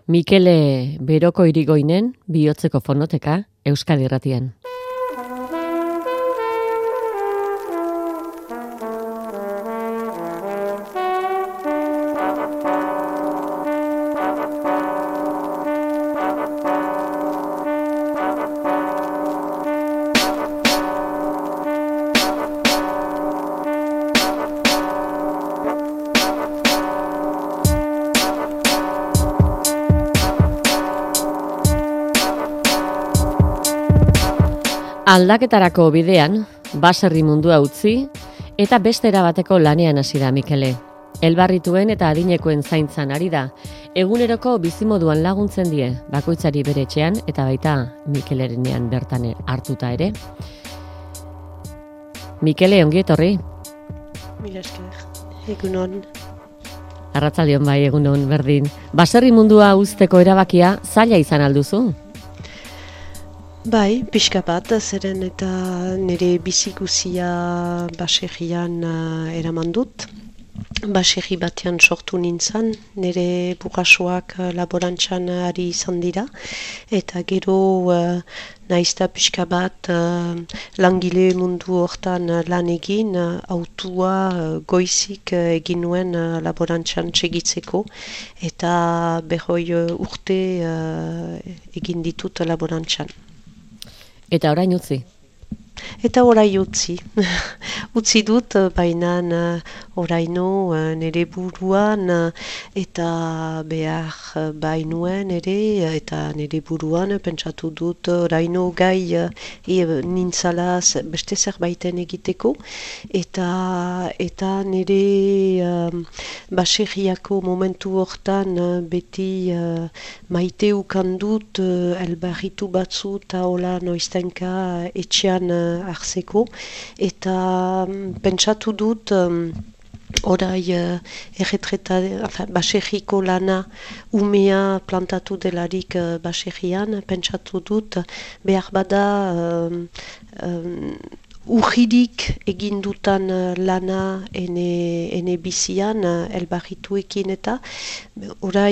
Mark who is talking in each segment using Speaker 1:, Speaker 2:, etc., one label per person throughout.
Speaker 1: Mikele Beroko Irigoinen bihotzeko fonoteka Euskadi Irratian. Aldaketarako bidean, baserri mundua utzi, eta beste erabateko lanean hasi da Mikele. Elbarrituen eta adinekoen zaintzan ari da, eguneroko bizimoduan laguntzen die, bakoitzari bere etxean, eta baita Mikelerenean bertan hartuta ere. Mikele, ongi etorri?
Speaker 2: Mila esker, egunon.
Speaker 1: Arratzaldeon bai, egunon, berdin. Baserri mundua uzteko erabakia zaila izan alduzu?
Speaker 2: Bai, pixka bat, zeren eta nire bizikusia baserrian eraman dut. Baserri batean sortu nintzen, nire burrasoak laborantzan ari izan dira. Eta gero naizta pixka bat langile mundu hortan lan egin, autua goizik egin nuen laborantzan segitzeko. Eta behoi urte egin ditut laborantzan.
Speaker 1: Eta orain utzi?
Speaker 2: Eta orain utzi. Utzi dut, baina oraino nire buruan eta behar bainuen ere, eta nire buruan pentsatu dut oraino gai nintzala beste zerbaiten egiteko, eta nire baserriako momentu hortan beti maite ukan dut elbarritu batzu eta hola noiztenka etxean hartzeko, eta pentsatu dut orai baserriko lana umea plantatu delarik baserrian, pentsatu dut behar bada urridik egindutan lana ene bizian elbarrituekin eta orai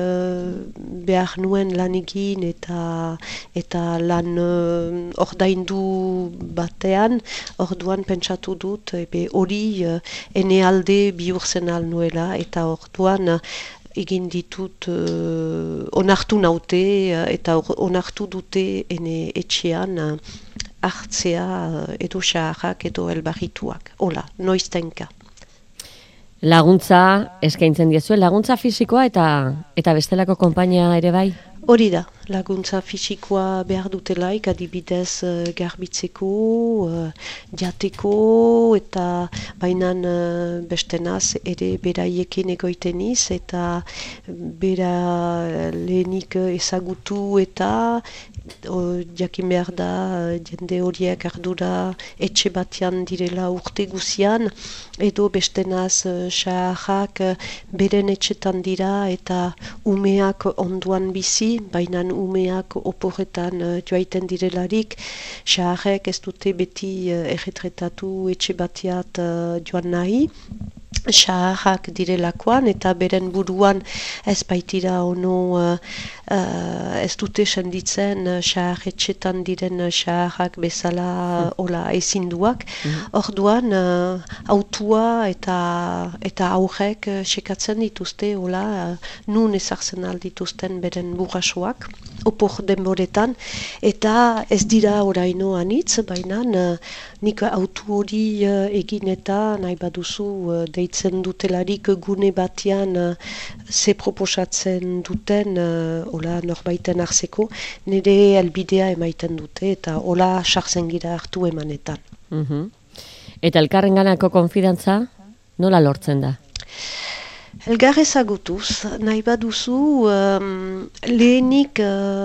Speaker 2: behar nuen lan egin eta lan ordaindu batean, orduan pentsatu dut hori ene alde bihurtzen alnuela eta orduan egin ditut onartu naute eta onartu dute ene etxean hartzea edo xaharrak edo elbarrituak. Hola, noiztenka.
Speaker 1: Laguntza eskaintzen diezue, laguntza fisikoa eta bestelako konpainia ere bai?
Speaker 2: Hori da, laguntza fisikoa behar dutelaik, adibidez garbitzeko, jateko, eta bainan bestenaz ere beraiekin egoiteniz, eta bera lehenik ezagutu eta jakin behar da jende horiek ardura etxe batean direla urte guzian, edo bestenaz xaharrak beren etxetan dira eta umeak onduan bizi, baina umeak oporretan joaiten direlarik, xaharrek ez dute beti erretretatu etxe bateat joan nahi. Xaharrak direlakoan eta beren buruan ez baitira ono ez dute senditzen xahar etxetan diren xaharrak bezala hola ezinduak. Orduan autua eta aurrek sekatzen dituzte hola nun ezartzen aldituzten beren burrasoak opor denboretan eta ez dira oraino anitz, baina nik autu hori egin eta nahi baduzu deitzen dutelarik gune batean ze proposatzen duten hola norbaiten hartzeko, nire helbidea emaiten dute eta hola sartzen gira hartu emanetan.
Speaker 1: Eta elkarrenganako konfidantza nola lortzen da?
Speaker 2: Elgar ezagutuz, nahi baduzu lehenik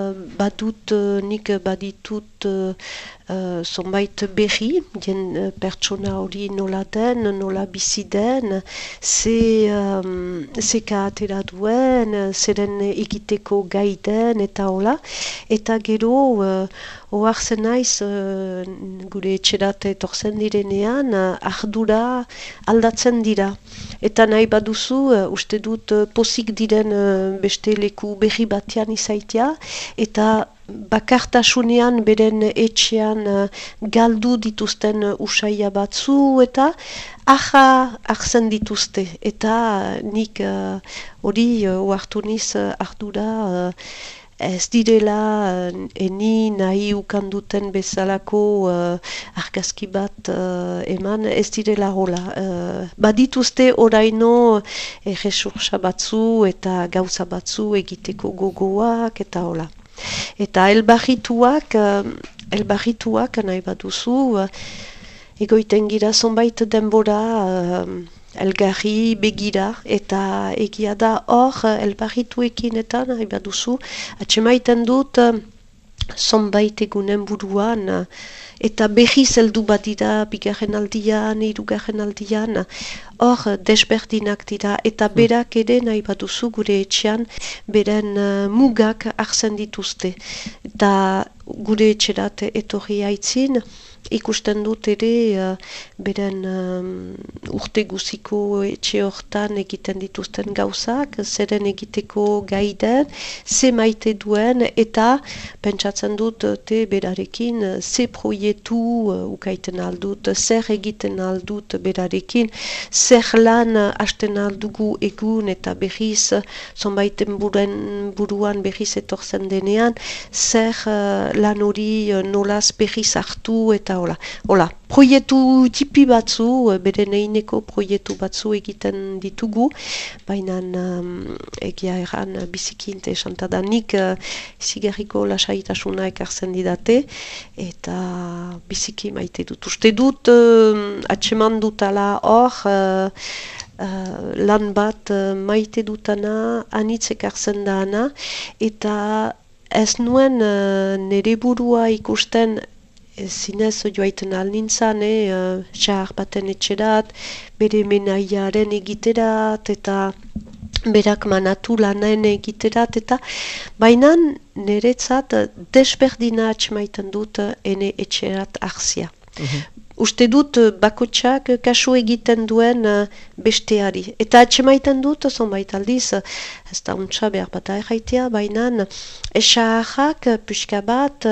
Speaker 2: nik baditut zonbait berri, pertsona hori nola den, nola bizi den, zeka atera duen, zeren egiteko gai den eta hola, eta gero ohartzen naiz gure etxerate etortzen direnean ardura aldatzen dira. Eta nahi baduzu, uste dut pozik diren beste leku berri batean izaitea, eta bakartasunean beren etxean galdu dituzten usaia batzu eta hartzen dituzte. Eta nik hori ohartu niz ardura ez direla eni nahi ukanduten bezalako argazki bat eman, ez direla hola. Badituzte oraino resursa batzu eta gauza batzu egiteko gogoak eta hola. Eta elbarrituak nahi baduzu, egoiten gira zonbait denbora elgarri begira, eta egia da hor elbarrituekin eta nahi baduzu, atxemaiten dut zonbait egunen buruan, eta berriz heldu bat dira bigarren aldian, hirugarren aldian, hor desberdinak dira, eta berak ere nahi baduzu gure etxean beren mugak hartzen dituzte. Eta gure etxerat etorri aitzin, ikusten dut ere beren urte guziko etxe hortan egiten dituzten gauzak, zeren egiteko gaiden, ze maite duen, eta pentsatzen dut berarekin ze proiektu ukaiten aldut, zer egiten aldut berarekin, zer lan hasten aldugu egun eta berriz zonbaiten buruan berriz etortzen denean, zer lan hori nolaz berriz hartu eta hola, proiektu tipi batzu, beren eineko proiektu batzu egiten ditugu, baina egia erran biziki interesanta da. Nik zigarriko lasaitasuna ekartzen didate, eta biziki maite dut. Uste dut, atseman dutala hor, lan bat maite dutana, anitz ekartzen dana, eta ez nuen nire burua ikusten zinez joaiten alnintzan, xahar baten etxerat, bere menaiaren egiterat, eta berak manatu lanaen egiterat, eta baina niretzat desberdina atxemaiten dut ene etxerat arzia. Uste dut bakotxak kasu egiten duen besteari. Eta atxemaiten dut, zonbait aldiz, ez da untsa behar bat erraitea, baina esaharrak pixka bat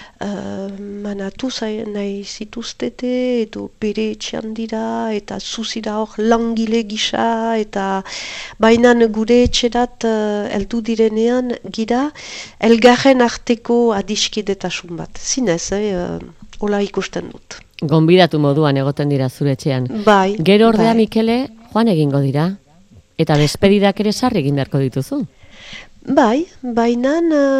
Speaker 2: manatu nahi zituztete, edo bere etxean dira, eta zuzira hor langile gisa, eta baina gure etxerat heldu direnean gira elgarren arteko adiskidetasun bat. Zinez, hola ikusten dut.
Speaker 1: Gonbidatu moduan egoten dira zure etxean.
Speaker 2: Bai.
Speaker 1: Gero ordea, Mikele, joan egingo dira. Eta despedidak ere sarri egin beharko dituzu.
Speaker 2: Bai, baina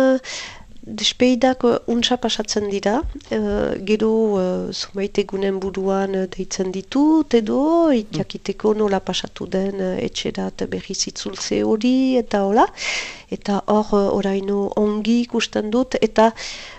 Speaker 2: despedidak untsa pasatzen dira. Gero zumait egunen buruan deitzen ditut, edo jakiteko nola pasatu den etxerat berriz itzultze hori, eta hola. Eta hor oraino ongi ikusten dut, eta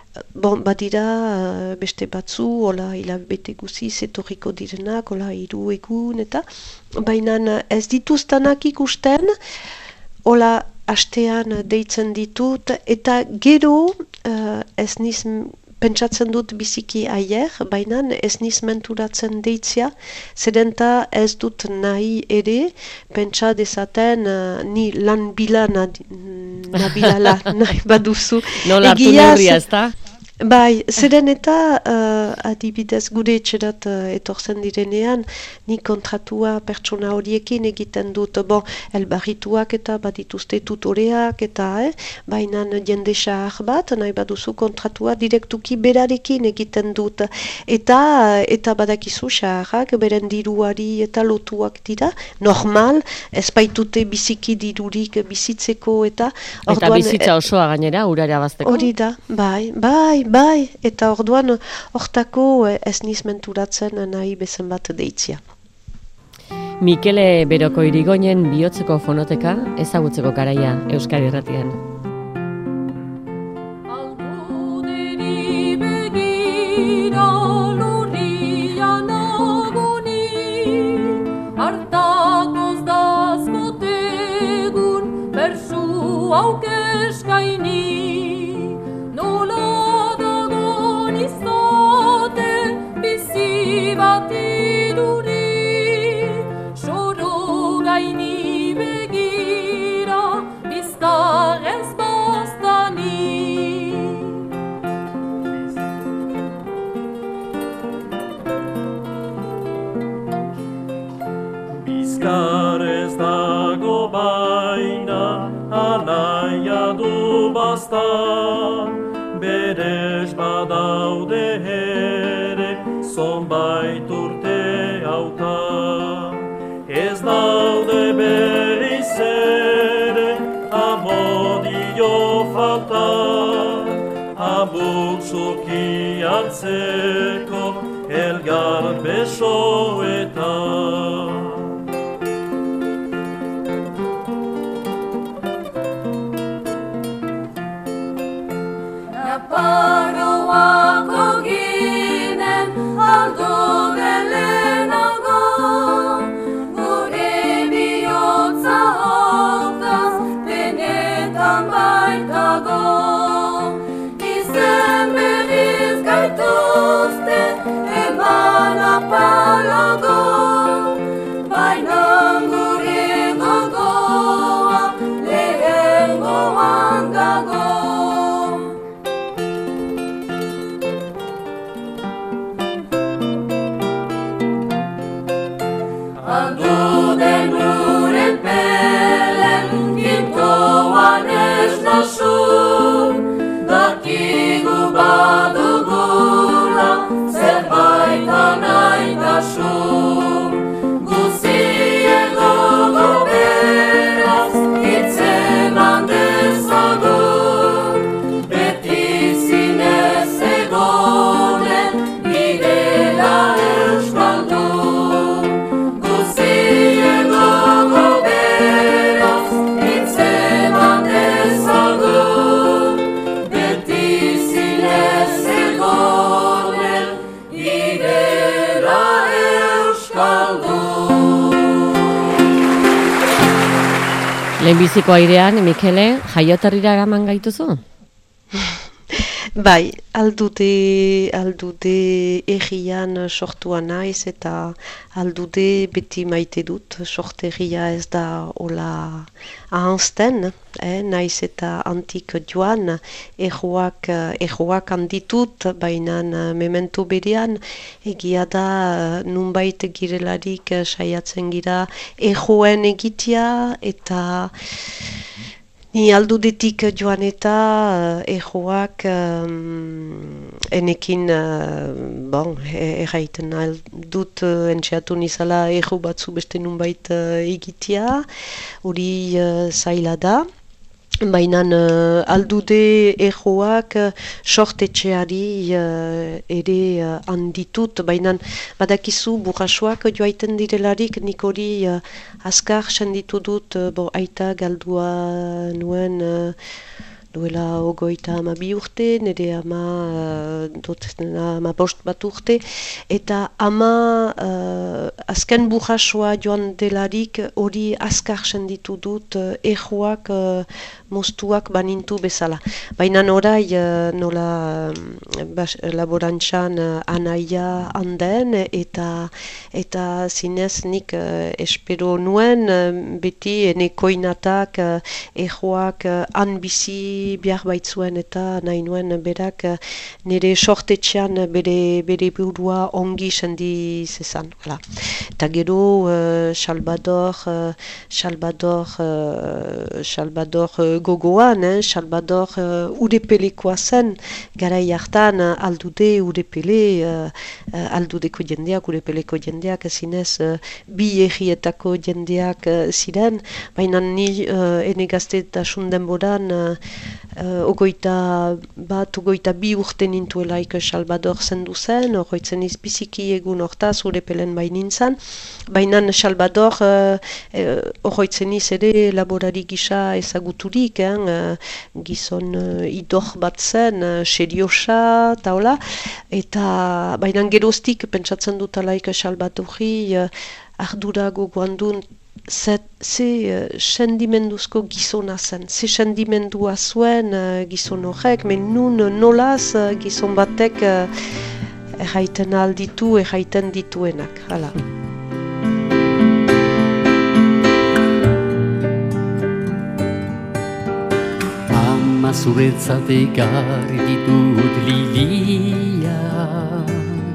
Speaker 2: badira beste batzu, hola hilabete guziz etorriko direnak, hola 3 egun, eta baina ez dituztanak ikusten, hola hastean deitzen ditut, eta gero ez niz pentsatzen dut biziki aier, baina ez niz menturatzen deitzia, zerenta ez dut nahi ere, pentsa dezaten ni lan bila nabilala nahi baduzu.
Speaker 1: Nola hartu neurria, ez da?
Speaker 2: Bai, zeren eta adibidez gure etxerat etortzen direnean, ni kontratua pertsona horiekin egiten dut, elbarrituak eta badituzte tutoreak eta, baina jende xahar bat, nahi baduzu kontratua direktuki berarekin egiten dut. Eta badakizu xaharrak, beren diruari eta lotuak dira, normal, ez baitute biziki dirurik bizitzeko eta...
Speaker 1: Eta bizitza osoa gainera, urara bazteko?
Speaker 2: Hori da, bai, eta orduan hortako ez niz menturatzen nahi bezen bat deitzia.
Speaker 1: Mikele Beroko Irigoinen bihotzeko fonoteka ezagutzeko garaia Euskadi Irratian.
Speaker 3: Hartakoz dazkotegun bersu aukeskaini, nola dago bat iduri, soro gaini begira, bizkar ez bostani.
Speaker 4: Bizkar ez dago baina, anaia du bastan, beres badaude ere, zonbait urte hauta. Ez daude behiz ere, amodio falta, amuk zuki hartzeko, elgar besoetan.
Speaker 3: Naparroako ginen aldo belenago, gure bihotza hortaz benetan baitago. Izen berriz gaituzte eman apalago, baina gure gogoa lehengoan dago. Alduden uren pelen, gintoan ez nasun, dakigu badugula, zerbait anaitasun. Guziek gogo beraz, hitzeman dezagun, beti zinez egonen, girela euskaldun.
Speaker 1: Lehenbiziko airean, Mikele, jaioterrira eraman gaituzu?
Speaker 2: Bai, aldude egian sortua naiz eta aldude beti maite dut. Sortegia ez da hola ahanzten, naiz eta antik joan, ejoak handitut, baina memento berean egia da nunbait girelarik saiatzen gira ejoen egitea eta ni aldudetik joan eta ejoak enekin erraiten dut entxeatu nizala ejo batzu beste nunbait egitea, hori zaila da. Baina aldude ejoak sortetxeari ere handitut, baina badakizu burrasuak joaiten direlarik nik hori azkar senditu dut, aita galdua nuen duela 32 urte, nire ama bost bat urte, eta ama azken burrasua joan delarik hori azkar senditu dut ejoak moztuak banintu bezala. Baina orai nola laborantzan anaia handen eta zinez nik espero nuen beti enekoinatak ejoak han bizi behar baitzuen eta nahi nuen berak nire sortetxean bere burua ongi sendi zezan. Eta gero Salvador gogoan, Salvador urepelekoa zen, garai hartan aldude urepele, aldudeko jendeak, urepeleko jendeak, zinez bi egietako jendeak ziren, baina ni ene gaztetasun denboran ogoita bi urte nintuelaik Salvador zendu zen, horretzen biziki egun hortaz urepelen bainintzan, baina Salvador horretzen ere laborari gisa ezaguturik, gizon idor bat zen, seriosa, taola, eta baina geroztik pentsatzen dut alaik Salvadori ardura gogoan duen ze sendimenduzko gizona zen, ze sendimendua zuen gizon horrek, men nun nolaz gizon batek erraiten alditu, erraiten dituenak, hala.
Speaker 5: Ama zuretzat ekarri ditut liliak,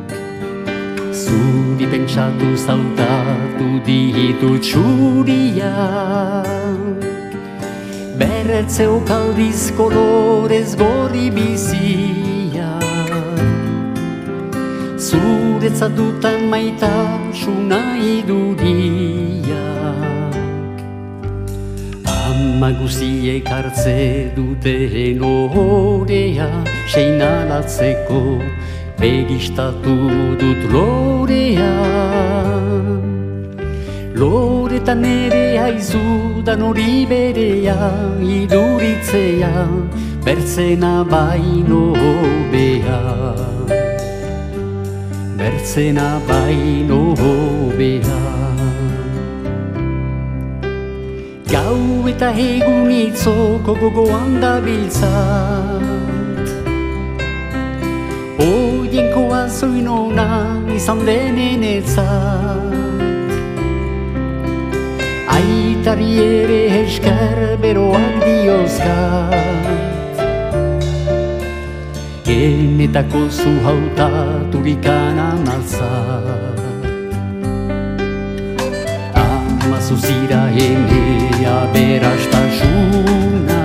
Speaker 5: zuri pentsatu zautatu ditut txuriak, berretzeu kaldiz kolorez gorri biziak, zuretzat dutan maitasuna iduriak. Ama guziek hartze duten orea, seinalatzeko begistatu dut lorea. Loretan ere haizudan hori berea, iduritzea, bertzena baino hobea. Bertzena baino hobea. Gau eta egun itzoko gogoan dabiltzat, oienkoa zoinona izan denenetzat. Aitari ere esker beroak diozkat, enetako zu hautaturik altzat. Ama zuzira enea berastasuna,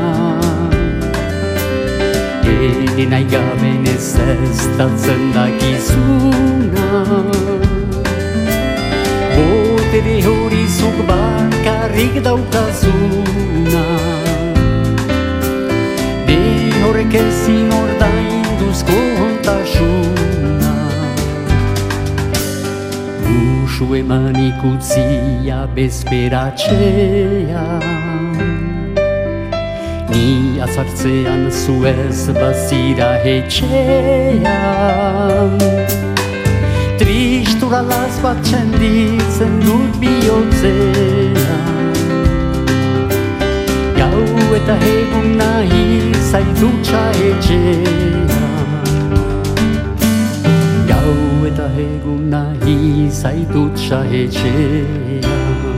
Speaker 5: ene nahi gaben ez datzen dakizuna. Botere hori zuk bakarrik daukazuna, ne horrek ezin ordainduzko hontasuna. Musu eman ikutzia bezperatxean, ni azartzean zuez bazira etxean. Tristura las bat txenditzen dut bihotzean, gau eta egun nahi zaitutxa etxean. Gau eta egun nahi zaitutxa etxean.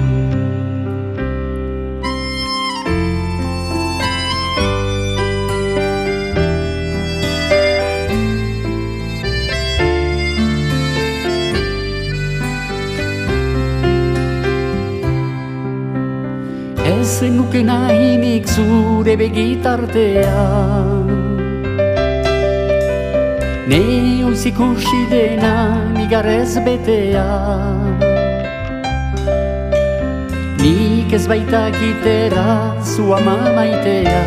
Speaker 5: Ez nuke nahinik zure begitartean, ne oiz ikusi dena nigarrez betean. Nik ez baitakitera zu ama maitea,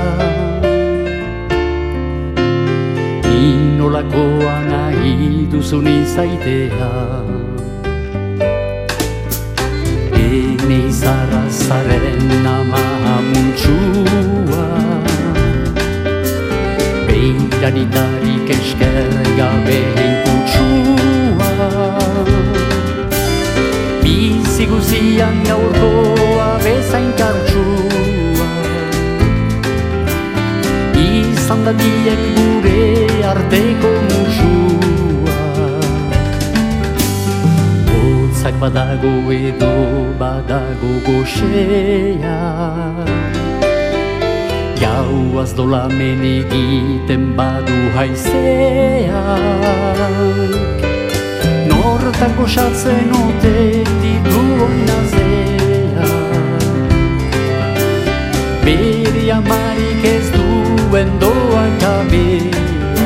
Speaker 5: ni nolakoa nahi duzun izaitea. Ene izarra zaren ama amuntxua, beiranitarik esker gabeen kutsua. Bizi guzian gaurkoa bezain kartsua, izan dadiek gure arteko musua. Hotzak badago edo badago goxea, gauaz dolamen egiten badu haizeak. Nortan goxatzen ote ditu oinazeak, bere amarik ez duen doan kabea.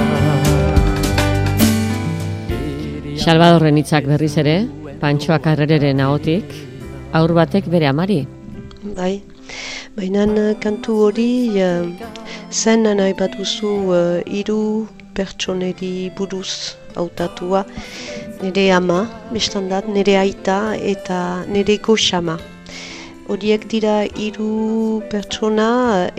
Speaker 1: Salvadorren hitzak berriz ere, Pantxo Akarrereren ahotik, haur batek bere amari.
Speaker 2: Bai, baina kantu hori zen nahi bat duzu hiru pertsoneri buruz hautatua, nire ama, bestandat, nire aita eta nire goxama. Horiek dira hiru pertsona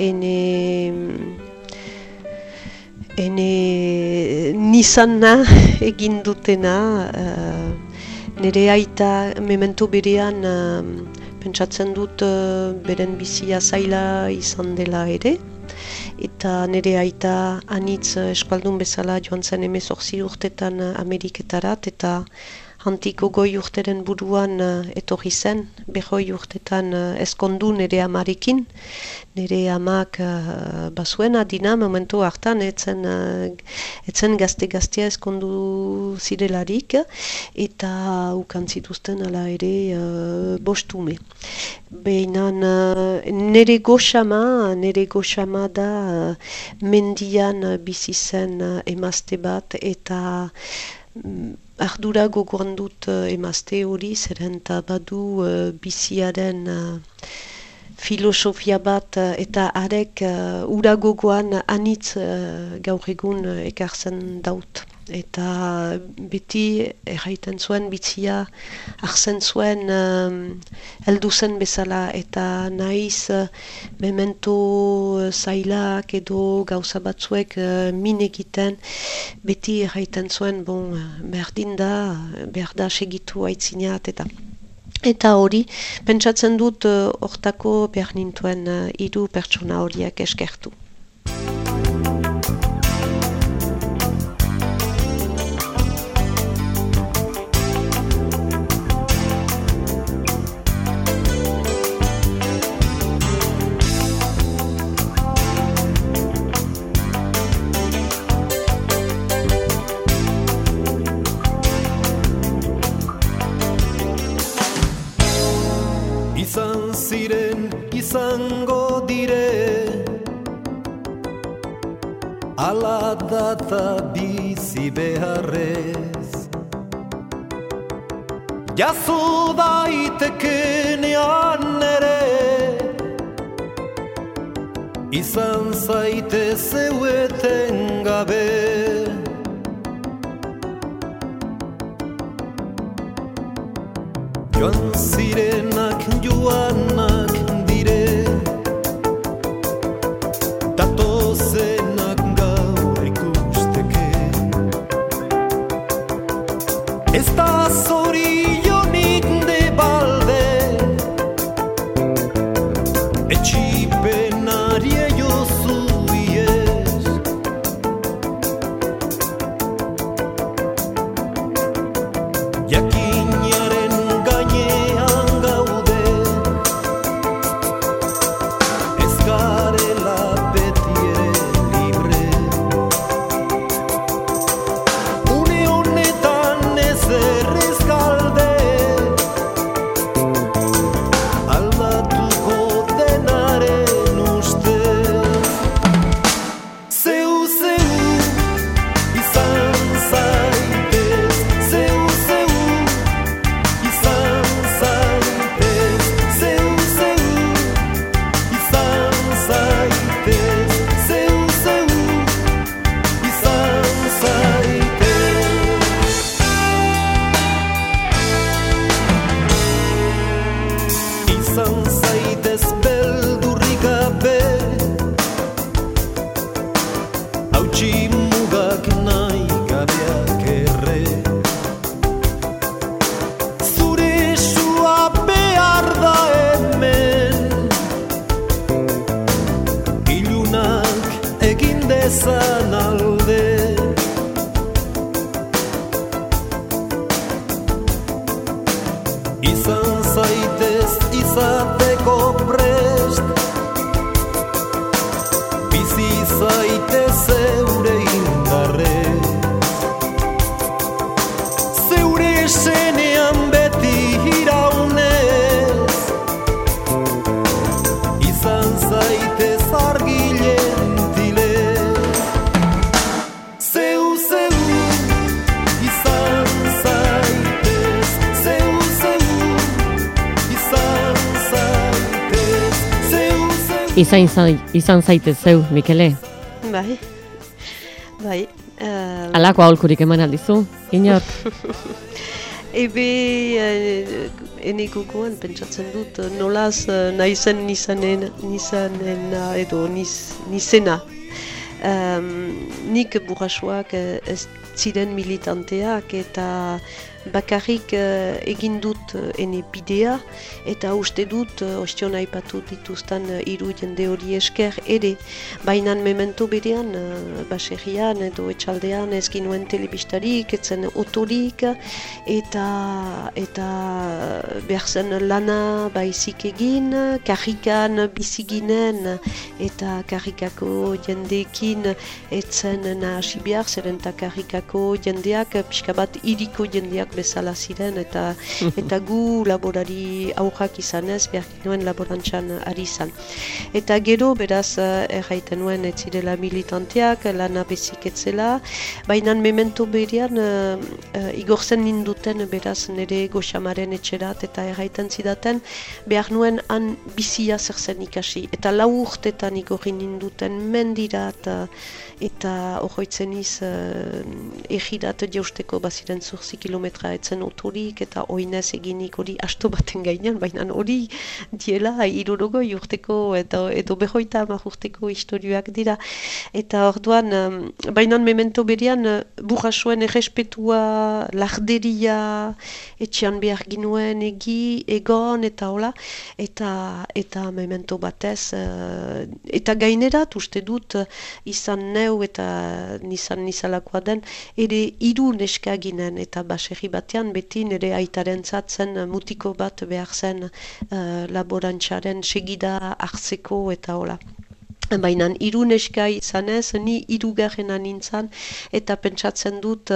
Speaker 2: ene nizana egin dutena. Nire aita memento berean pentsatzen dut beren bizia zaila izan dela ere, eta nire aita anitz eskaldun bezala joan zen 18 urtetan Ameriketarat, eta hantik 20 urteren buruan etorri zen, 20 urtetan ezkondu nire amarekin. Nire amak bazuen adina momentu hartan etzen gazte-gaztea ezkondu zirelarik, eta ukan zituzten ala ere bostume. Behinan nire goxama da mendian bizi zen emazte bat, eta ardura gogoan dut emazte hori, zeren eta badu biziaren filosofia bat, eta arek ura gogoan anitz gaur egun ekartzen daut. Eta beti erraiten zuen bizia hartzen zuen heldu zen bezala, eta naiz memento zailak edo gauza batzuek min egiten, beti erraiten zuen berdin da, behar da segitu aitzinat eta hori, pentsatzen dut hortako behar nintuen 3 pertsona horiek eskertu.
Speaker 6: Izan ziren, izango dire, ala data bizi beharrez. Jazo daitekenean ere, izan zaite zeueten gabe. Joan zirenak joanak dire, datozenak gaur ikusteke. Ez da zorionik de balde, etxipenari eiozu iez. Jakinaren izan zaitez izateko prest, bizi zaitez zeure indarrez, zeure esenean beti iraunez, izan zaitez argilentilez, zeu izan zaitez, zeu
Speaker 1: Izan zaitez zeu, Mikele.
Speaker 2: Bai.
Speaker 1: Alako aholkurik eman aldizu, inor?
Speaker 2: Ene gogoan pentsatzen dut, nolaz naizen nizena edo nizena. Nik burrasuak ez ziren militanteak, eta bakarrik egin dut ene bidea, eta uste dut ostion aipatu dituzten hiru jende hori esker ere, baina memento berean baserrian edo etxaldean ez ginuen telebistarik, etzen otorik, eta behar zen lana baizik egin, karrikan biziginen eta karrikako jendeekin etzen nahasi behar, zeren eta karrikako jendeak pixka bat iriko jendeak bezala ziren eta gu laborari aurrak izanez behar ginuen laborantzan ari izan. Eta gero beraz erraiten nuen ez zirela militanteak, lana bezik etzela, baina memento berean igortzen ninduten beraz nire goxamaren etxerat eta erraiten zidaten behar nuen han bizia zer zen ikasi. Eta 4 urtetan igorri ninduten mendirat eta horroitzen iz egirat jausteko baziren 8 kilometra etzen otorik eta oinez eginik hori asto baten gainean, baina hori diela 60 urteko edo 50 urteko historioak dira. Eta orduan, baina memento berean burrasoen errespetua, larderia, etxean behar ginuen egon eta hola, eta memento batez, eta gainerat uste dut izan neu eta nizalakoa den, ere 3 neska ginen eta baserri batean beti nire aitarentzat zen mutiko bat behar zen laborantzaren segida hartzeko eta hola. Baina 3 neska izanez, ni 3garrena nintzen eta pentsatzen dut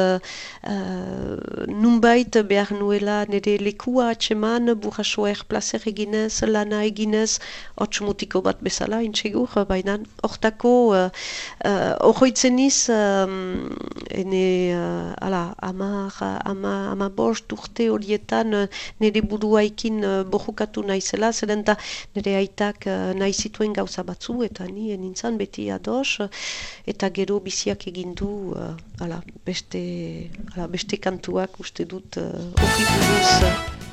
Speaker 2: nunbait behar nuela nire lekua atseman burrasoa erplazer eginez, lana eginez, hots mutiko bat bezala, intsegur, baina hortako horroitzen iz ama bost urte horietan nire buruaikin borrukatu naizela, zeren eta nire aitak nahi zituen gauza batzu eta ni nintzen beti ados, eta gero biziak egin du beste kantuak uste dut horri buruz.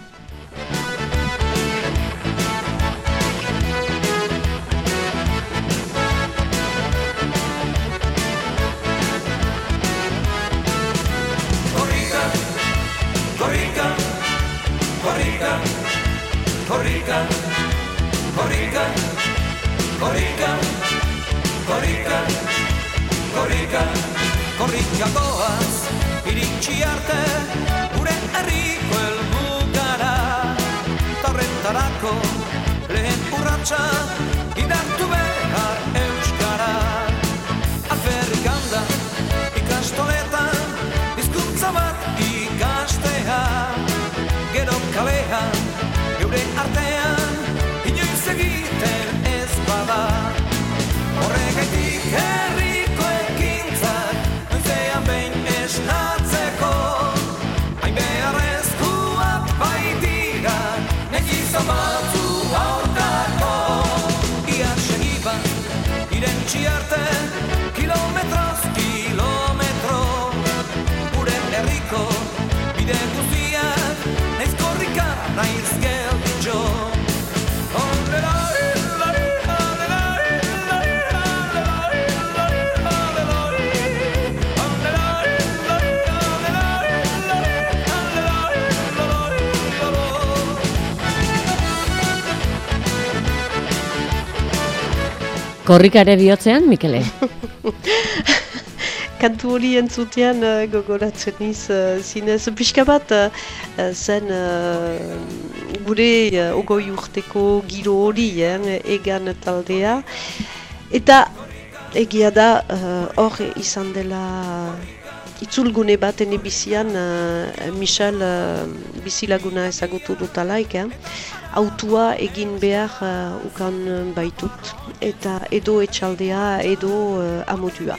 Speaker 6: Korrika goaz, iritsi arte, gure herriko helmugara. Horretarako lehen urratsa, indartu behar euskara. Alferrikan da, ikastoletan, hizkuntza bat ikastea. Gero kalean, geure artean, inoiz egiten ez bada. Horregaitik herriko ekintzak, noizean behin esnatzeko. Hain beharrezkoak baitira, negizan batzu aurkako. Ia segiban, irentsi arte, kilometroz kilometro. Gure herriko bide guztiak, naiz korrika, naiz gelditxo.
Speaker 1: Korrikare bihotzean, Mikele?
Speaker 2: Kantu hori entzutean gogoratzen iz, zinez pixka bat zen gure 20 urteko giro hori egan taldea. Eta egia da hor izan dela itzulgune bat ene bizian Michel bizilaguna ezagutu dutalaik, autua egin behar ukan baitut, eta edo etxaldea, edo amodua.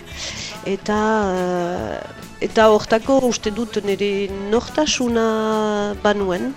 Speaker 2: Eta hortako uste dut nire nortasuna banuen,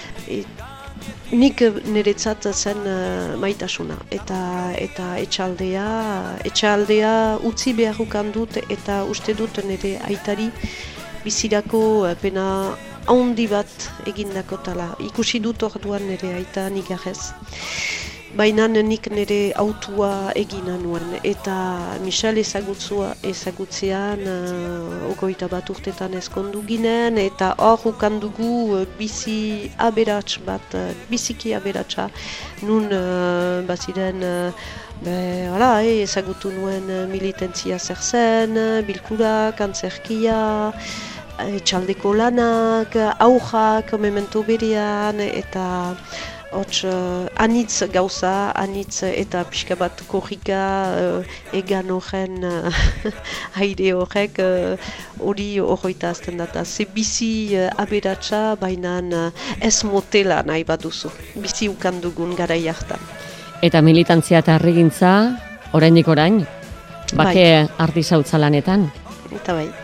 Speaker 2: nik niretzat zen maitasuna. Eta etxaldea utzi behar ukan dut, eta uste dut nire aitari bizirako pena handi bat egindako tala. Ikusi dut orduan nire aita nigarrez. baina nik nire autua egina nuen, eta Michel ezagutzean 21 urtetan ezkondu ginen, eta hor ukandugu bizi aberats bat, biziki aberatsa, nun baziren ezagutu nuen militantzia zer zen, bilkurak, antzerkia, txaldeko lanak, aujak, memento berean, eta hots anitz gauza, anitz eta pixka bat korrika egan horren aire horrek hori horreita azten data. Ze bizi aberatsa, baina ez motela nahi baduzu, bizi ukandugun garai hartan.
Speaker 1: Eta militantzia eta herrigintza, oraindik orain, bake artisautza lanetan?
Speaker 2: Eta bai,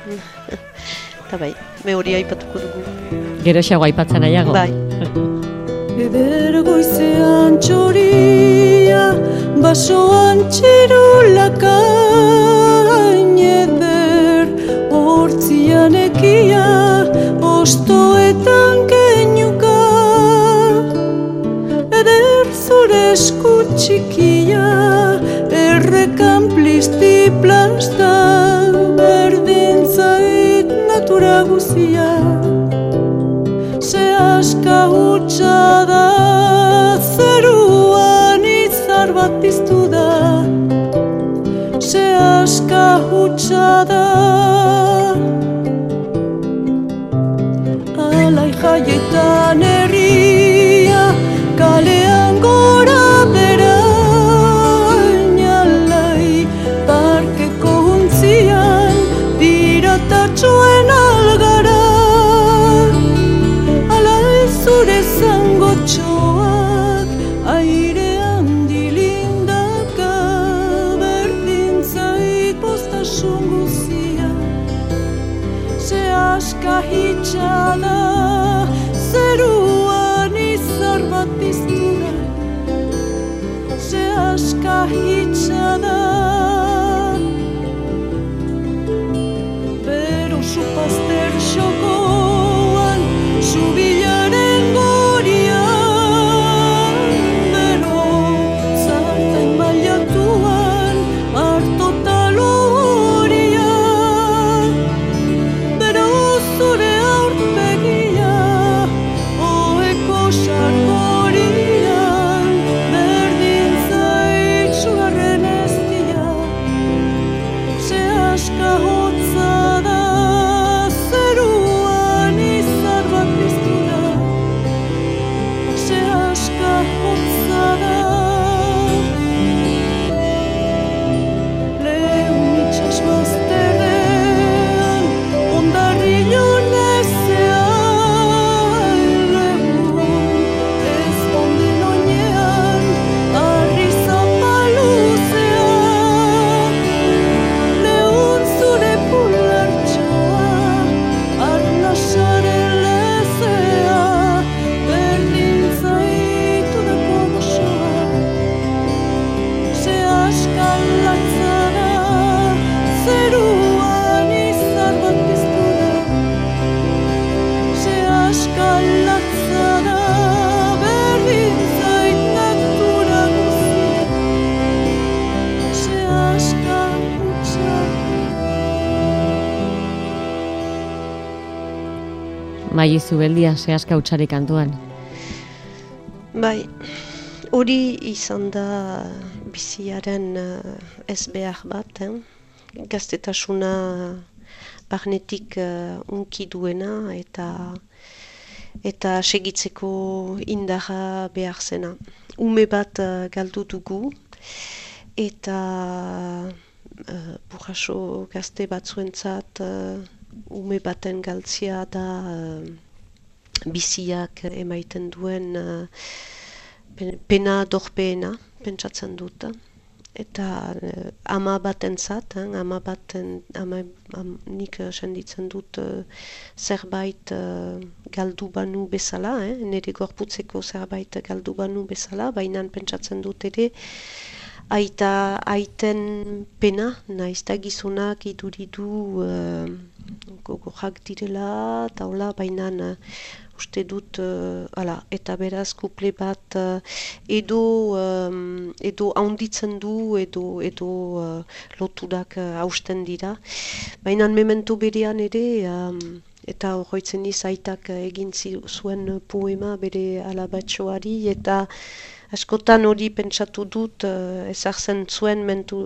Speaker 2: me hori aipatuko dugu.
Speaker 1: Geroxeago aipatzen nahiago?
Speaker 2: Bai.
Speaker 7: Eder goizean txoria, basoan txirulakain, eder hortzian ekia, ostoetan keinuka, eder zure esku txikia, errekan plisti plasta, berdin zait natura guzia. Aska hutsa da, zeruan izar bat piztu da. Se aska hutsa da, alai jaietan herria, kalean gora bera, alai parkeko untzian, piratatxoen algara. Zure zangotxoak airean dilindaka, berdin zait postasun guzia. Se aska hitsa da, zeruan izar bat piztu da. Se aska hitsa da, bero supazter xokoan, subilaren gorian, bero zartain mailatuan, hartotalo horian, bero zure aurpegia, oeko sarkorian, berdin zait sugarren eztia, se aska hotza da.
Speaker 1: Mai Zubeldia, sehaska hutsari kantuan.
Speaker 2: Bai, hori izan da biziaren ez behar bat, gaztetasuna barnetik unki duena eta segitzeko indarra behar zena. Ume bat galdu dugu eta burraso gazte batzuentzat ume baten galtzia da biziak emaiten duen pena dorpeena, pentsatzen dut. Eta ama batentzat, nik senditzen dut zerbait galdu banu bezala, nire gorputzeko zerbait galdu banu bezala, baina pentsatzen dut ere aiten pena, naizta gizonak iduridu gogorrak direla, taula, baina uste dut, eta beraz kuple bat edo haunditzen du, edo loturak hausten dira. Baina memento berean ere, eta horretzen izaitak egin zuen poema bere alabatxoari, eta askotan hori pentsatu dut ezartzen zuen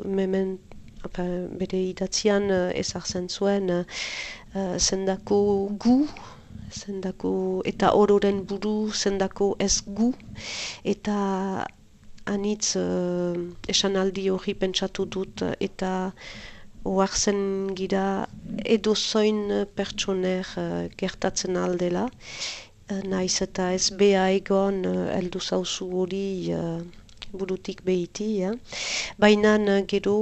Speaker 2: bere idatzian ezartzen zuen zendako gu, eta ororen buru zendako ez gu, eta anitz esanaldi hori pentsatu dut, eta oartzen gira edozoin pertsoner gertatzen aldela, naiz eta ez bea egon heldu zauzu hori burutik behiti, baina gero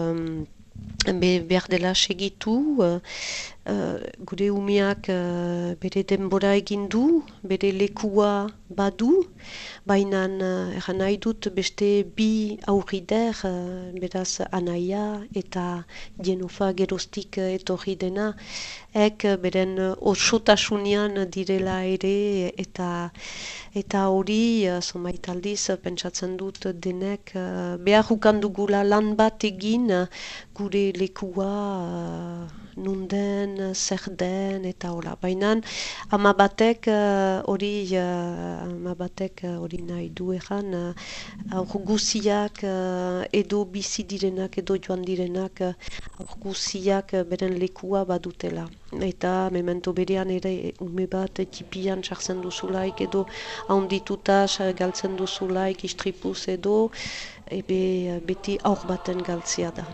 Speaker 2: behar dela segitu, gure umeak bere denbora egin du, bere lekua badu, baina eran nahi dut beste bi aurrider, beraz Anaia eta Jenofa geroztik etorri dena, beren osotasunean direla ere, eta hori, zonbait aldiz, pentsatzen dut denek behar ukandugula lan bat egin gure lekua nunden, zer den, eta hola. Baina ama batek hori nahi du egan, aur guziak edo bizi direnak, edo joan direnak, aur guziak beren lekua badutela. Eta memento berean ere ume bat tipian sartzen duzulaik, edo haundituta galtzen duzulaik istripuz edo, beti aur baten galtzea da.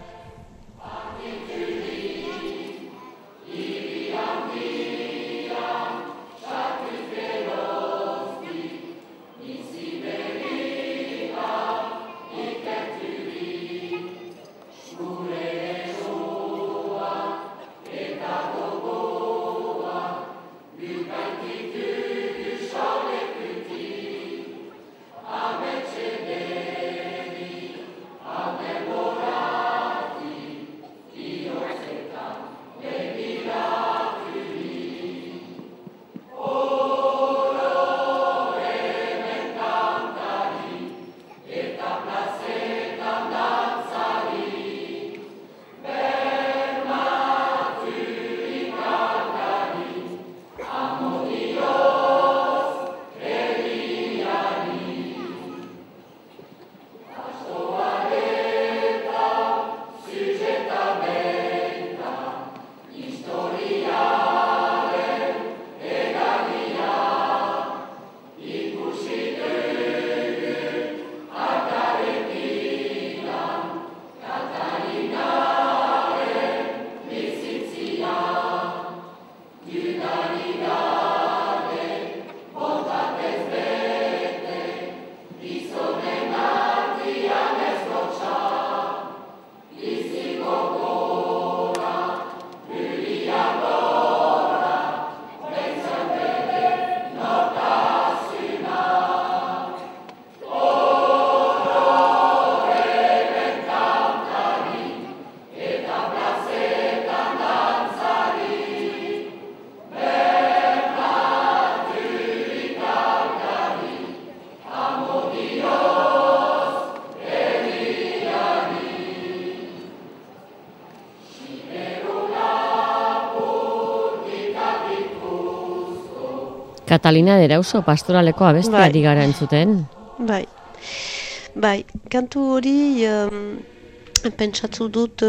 Speaker 1: Katalina de Erauso pastoraleko abestiari gara entzuten.
Speaker 2: Bai, kantu hori pentsatzu dut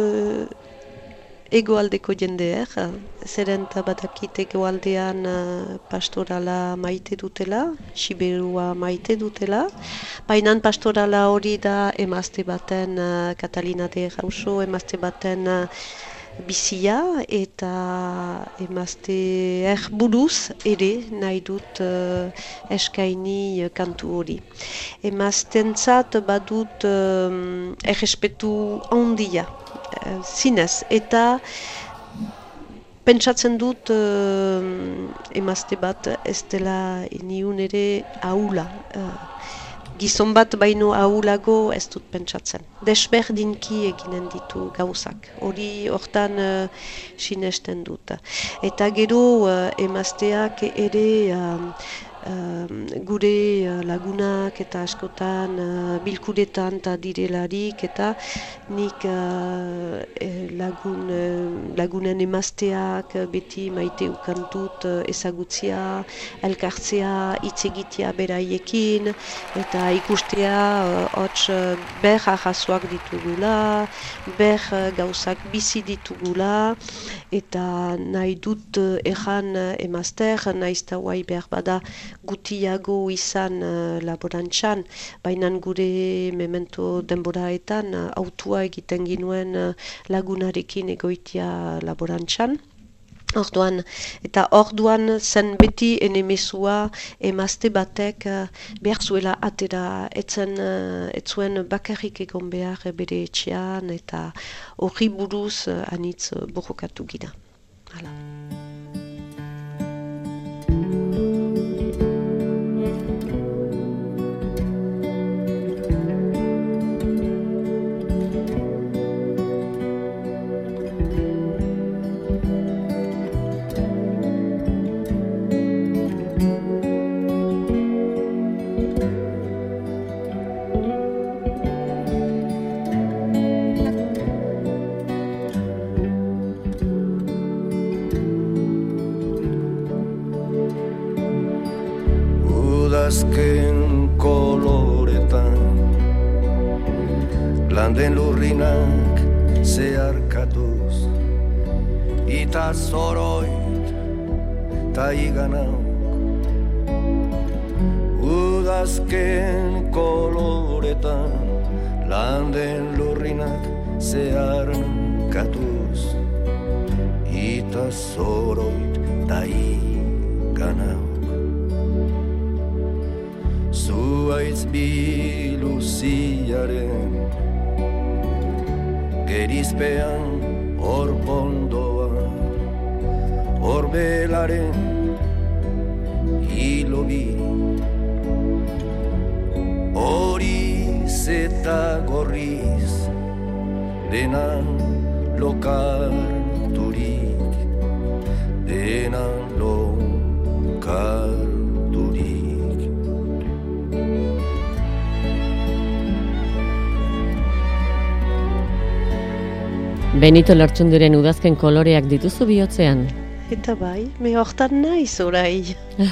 Speaker 2: egoaldeko jendeak, zeren eta badakit egoaldean pastorala maite dutela, Siberua maite dutela, baina pastorala hori da emazte baten, Katalina de Erauso, emazte baten bizia, eta emazte buruz ere nahi dut eskaini kantu hori. Emaztentzat badut errespetu handia, zinez, eta pentsatzen dut emazte bat ez dela niun ere ahula. gizon bat baino ahulago ez dut pentsatzen. Desberdinki eginen ditu gauzak. Hori hortan sinesten dut. Eta gero emazteak ere gure lagunak eta askotan bilkuretan eta direlarik eta nik lagunen emazteak beti maite ukantut ezagutzia, elkartzea, hitz egitea beraiekin eta ikustea hots ber arrazoak ditugula, ber gauzak bizi ditugula eta nahi dut erran emazter, naizta guai behar bada gutiago izan laborantzan, baina gure memento denboraetan autua egiten ginuen lagunarekin egoitia laborantzan. Orduan zen beti enemezua emazte batek behar zuela atera, etzuen bakarrik egon behar bere etxean eta horri buruz anitz borrokatu gira. Hala.
Speaker 8: Azken koloretan landen lurrinak zeharkatuz ita zoroit ta iganauk udazken koloretan landen lurrinak zeharkatuz ita zoroit ta iganauk Zuaitz biluziaren gerizpean hor pondoan horbelaren hilobi horiz eta gorriz denan lokarturik denan lokarturik
Speaker 1: Benito Lertxundiren udazken koloreak dituzu bihotzean?
Speaker 2: Eta bai, me hortan naiz orai.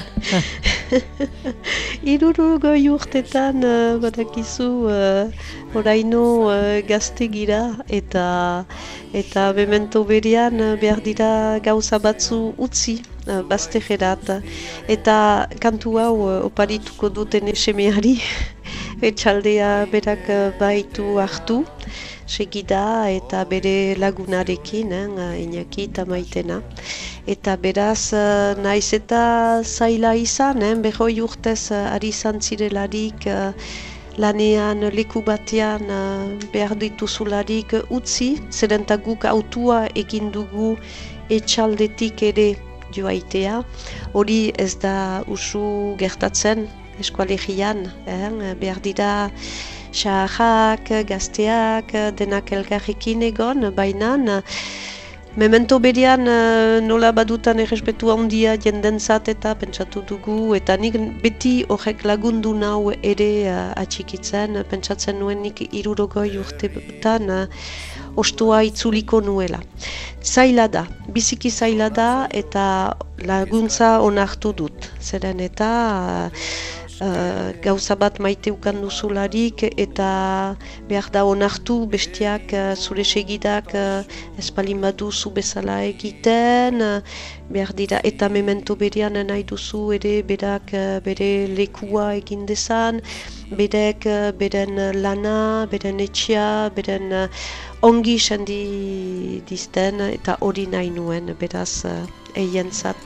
Speaker 2: 60 urtetan badakizu oraino gazte gira eta memento berean behar dira gauza batzu utzi baztegerat. Eta kantu hau oparituko duten esemeari etxaldea berak baitu hartu. Segida eta bere lagunarekin, Iñaki eta Maitena. Eta beraz, naiz eta zaila izan, 20 urtez ari izan zirelarik lanean leku batean behar dituzularik utzi, zeren eta guk autua egin dugu etxaldetik ere joaitea. Hori ez da usu gertatzen eskualegian, behar dira xaharrak, gazteak, denak elgarrekin egon, baina memento berean nola badutan errespetu handia jendentzat eta pentsatu dugu, eta nik beti horrek lagundu nau ere atxikitzen, pentsatzen nuen nik 60 urtetan ostua itzuliko nuela. Zaila da, biziki zaila da eta laguntza onartu dut, zeren eta gauza bat maite ukan duzularik eta behar da onartu bestiak zure segidak espalin baduzu bezala egiten, behar dira eta memento berean nahi duzu ere berak bere lekua egin dezan, berek beren lana, beren etxea, beren ongi sendi dizten eta hori nahi nuen beraz eientzat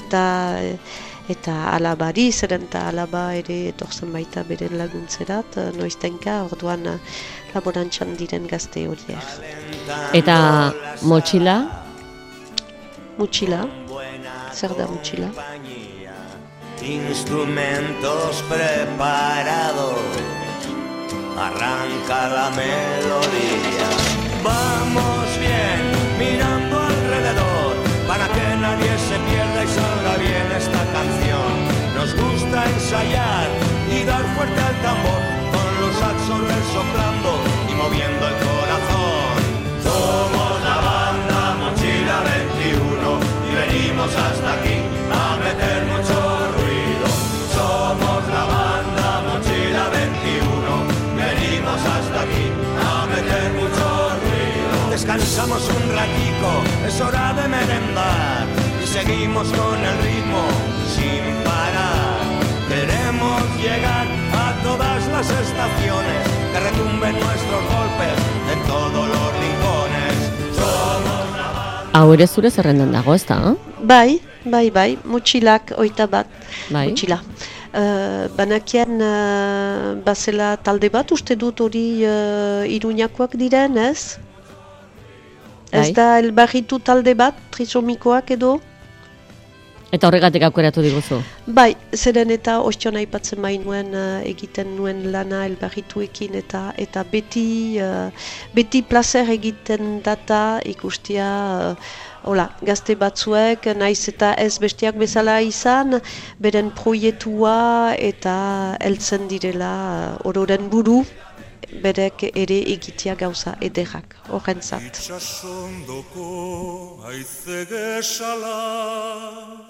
Speaker 2: eta alabari, zeren eta alaba ere etorzen baita beren laguntzerat, noiztenka, orduan laborantzan diren gazte horiek.
Speaker 1: Eta motxila?
Speaker 2: Motxila? Zer da motxila?
Speaker 8: instrumentos preparados, arranca la melodía. Vamos bien, mirando alrededor, para que nadie se pierda y salga bien esta canción. Nos gusta ensayar y dar fuerte al tambor, con los saxones soplando y moviendo el corazón. Somos la banda Mochila 21 y venimos hasta aquí a meter mucho ruido. Somos la banda Mochila 21, venimos hasta aquí a meter mucho ruido. Descansamos un ratico, es hora de merendar y seguimos con el ritmo sin parar. Queremos llegar a todas las estaciones, que retumben nuestros golpes en todos los rincones. Somos la banda...
Speaker 1: Hau ere zure zerrendan dago, ez da?
Speaker 2: Bai, motxilak 21
Speaker 1: Bai.
Speaker 2: motxila. Banakian bazela talde bat, uste dut hori Iruñakoak diren, ez? Ez
Speaker 1: Bai.
Speaker 2: da elbarritu talde bat, trisomikoak edo?
Speaker 1: Eta horregatik aukeratu diguzu.
Speaker 2: Bai, zeren eta ostion aipatzen bai nuen egiten nuen lana elbarrituekin eta beti placer egiten data ikustia gazte batzuek, naiz eta ez besteak bezala izan, beren proiektua eta heltzen direla ororen buru, berek ere egitea gauza ederrak, horrentzat.
Speaker 9: Itsasondoko haize gesala,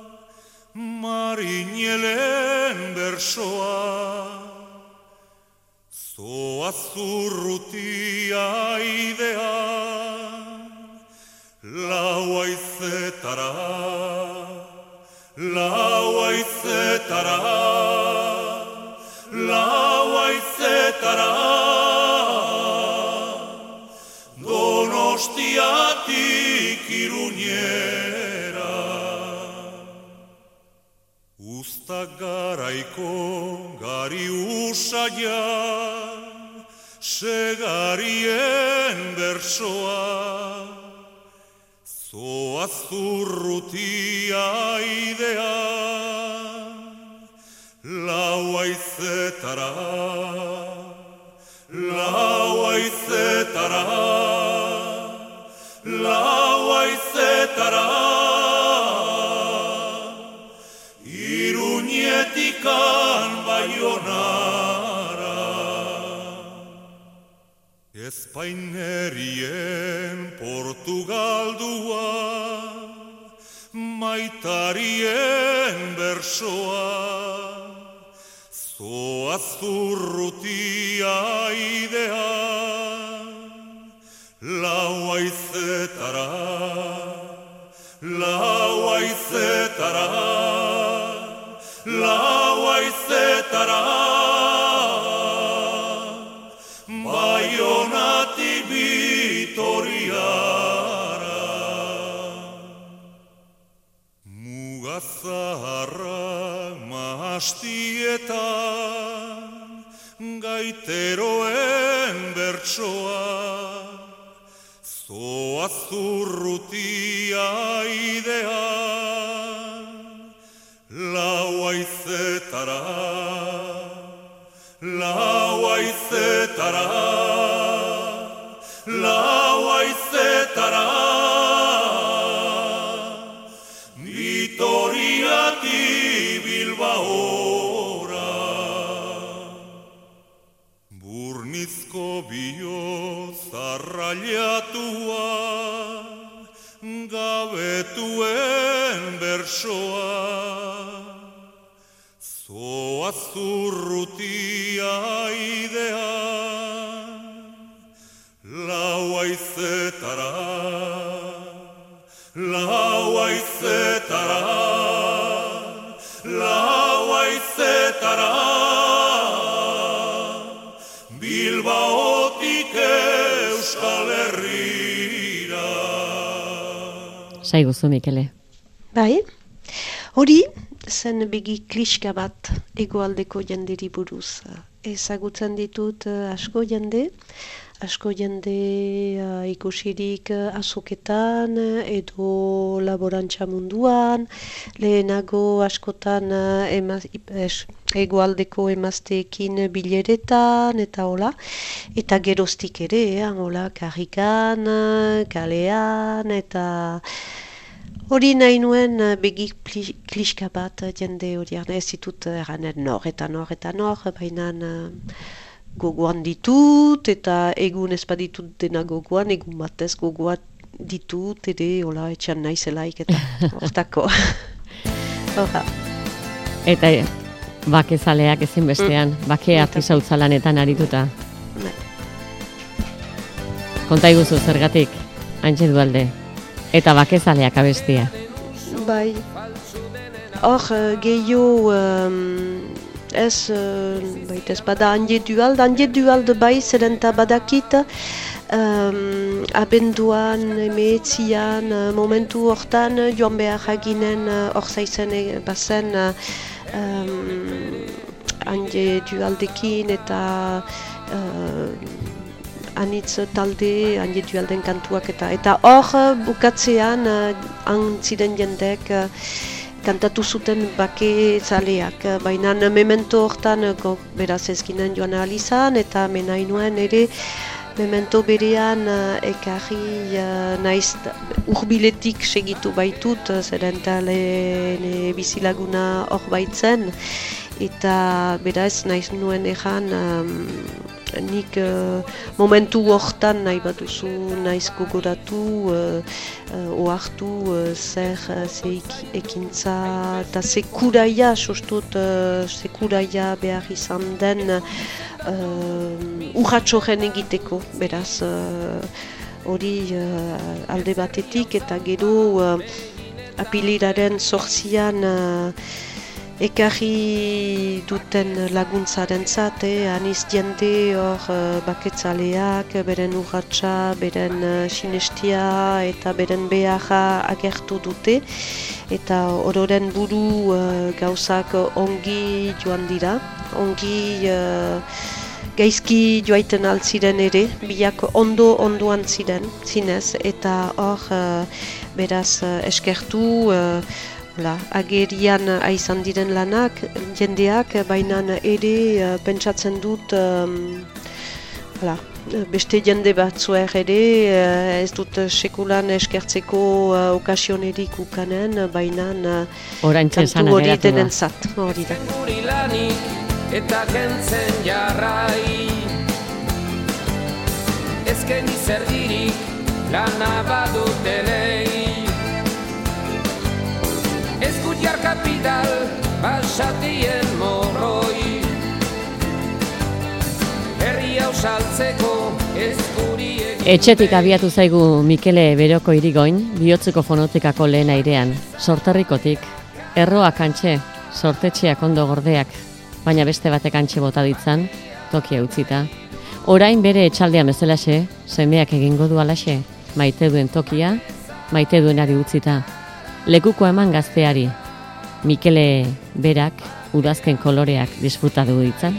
Speaker 9: marinelen bersoa, zoaz urrutia idean, lau haizetara, lau haizetara, lau haizetara, Donostiatik Iruñera. Uzta garaiko gari usaia, segarien bersoa, zoaz urrutia idean, lau haizetara, lau haizetara, lau haizetara, Iruñetikan Baionara. Espainerien Portugaldua, maitarien bersoa, zoaz urrutia idean, lau haizetara, lau haizetara, lau haizetara, Baionatik Vitoriara. Mugazaharrak mahastietan, gaiteroen bertsoa, zoaz urrutia idean, lau haizetara, lau haizetara, lau haizetara, Vitoriatik Bilbaora. Burnizko bihotz arrailatua, gabetuen bersoa, zoaz urrutia idean, lau haizetara, lau haizetara, lau haizetara, Bilbaotik Euskal Herrira.
Speaker 1: Saiguzu, Mikele.
Speaker 2: Bai, hori zen begi kliska bat hegoaldeko jenderi buruz. Ezagutzen ditut asko jende, asko jende ikusirik azoketan edo laborantza munduan, lehenago askotan hegoaldeko emazteekin bileretan eta hola, eta geroztik ere, hola, karrikan, kalean, eta hori nahi nuen begi kliska bat jende horiak, ez ditut eranen nor eta nor, baina gogoan ditut, eta egun ez baditut dena gogoan, egun batez gogoan ditut, ere, hola, etxan naizelaik eta hortako.
Speaker 1: Eta bakezaleak ezinbestean, bake artisau lanetan arituta. Konta iguzu zergatik, Antje Duhalde, eta bakezaleak abestia.
Speaker 2: Bai, hor gehiago ez bada Antje Duhalde bai, zeren eta badakit, abenduan, emeetzian, momentu hortan joan behar haginen hor zaizen bazen Antje Duhaldekin eta anitz talde, Antje Duhalden kantuak eta hor bukatzean ziren jendek kantatu zuten bake zaleak, baina memento hortan beraz ezkinen joan ahal izan eta menai nuen ere memento berean ekarri naiz urbiletik segitu baitut, zeren tale bizilaguna hor baitzen, eta beraz naiz nuen egan nik momentu hortan nahi baduzu naiz gogoratu, ohartu zer ekintza eta sekuraia, sostut sekuraia behar izan den urratxoren egiteko, beraz hori alde batetik eta gero apiliraren 8an ekarri duten laguntzaren zat, aniz jende hor baketzaleak, beren urratxa, beren sinestia eta beren beharra agertu dute, eta ororen buru gauzak ongi joan dira, ongi gaizki joaiten altziren ere, biak ondoan ziren, zinez, eta hor beraz eskertu, agerian aizan diren lanak, jendeak, baina ere pentsatzen dut beste jende batzuek ere ez dut sekulan eskertzeko okasionerik ukanen, baina kantu hori denentzat, hori da.
Speaker 10: Eta kentzen jarrai ezken izerdirik lana badutenei Eskujar kapital basatien morroi Herri hau saltzeko eskuriek
Speaker 1: Etxetik abiatu zaigu Mikele Beroko Irigoin, bihotzeko fonotekako lehen airean, sorterrikotik, erroak Antje, sortetxeak ondo gordeak, baina beste batek Antje bota ditzan, tokia utzita. Orain bere etxaldean bezalaxe, semeak egingo du alaxe, maite duen tokia, maite duenari utzita. Lekuko eman gazteari, Mikele berak udazken koloreak disfrutatu ditzan.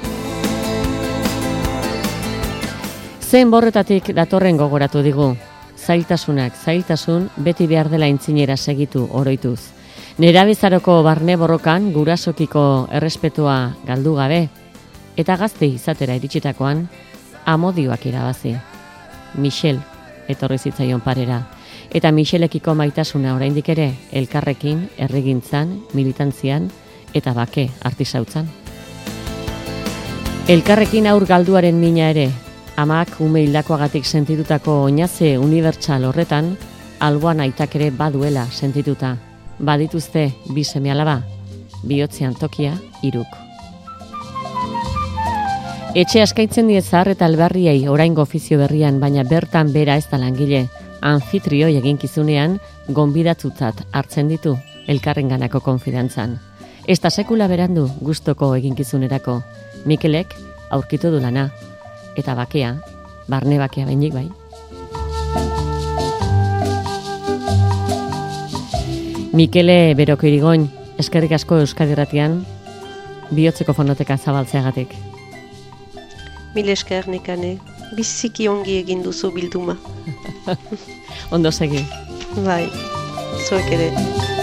Speaker 1: Zen borretatik datorren gogoratu digu, zailtasun beti behar dela intzinera segitu oroituz. Nerabezaroko barne borrokan gurasokiko errespetua galdu gabe, eta gazte izatera iritsitakoan amodioak irabazi. Michel etorri zitzaion parera, eta Michelekiko maitasuna oraindik ere elkarrekin, herrigintzan, militantzian eta bake artisautzan. Elkarrekin aur galduaren mina ere, amak ume hildakoagatik sentitutako oinaze unibertsal horretan, alboan aitak ere baduela sentituta. Badituzte bi seme-alaba, bihotzean tokia 3. Etxe askaintzen die zahar eta albarriei oraingo ofizio berrian, baina bertan bera ez da langile. Anfitrioi eginkizunean gonbidatutzat hartzen ditu elkarrenganako konfidantzan. Ez da sekula berandu gustoko eginkizunerako. Mikelek aurkitu du lana, eta bakea, barne bakea bainik bai. Mikele Beroko Irigoin, eskerrik asko Euskadi Irratian, bihotzeko fonoteka zabaltzeagatik.
Speaker 2: Mil esker nekane. biziki ongi egin duzu bilduma.
Speaker 1: Ondo segi.
Speaker 2: Bai, zuek ere.